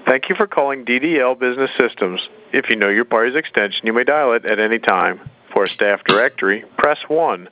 Thank you for calling DDL Business Systems. If you know your party's extension, you may dial it at any time. For a staff directory, press 1.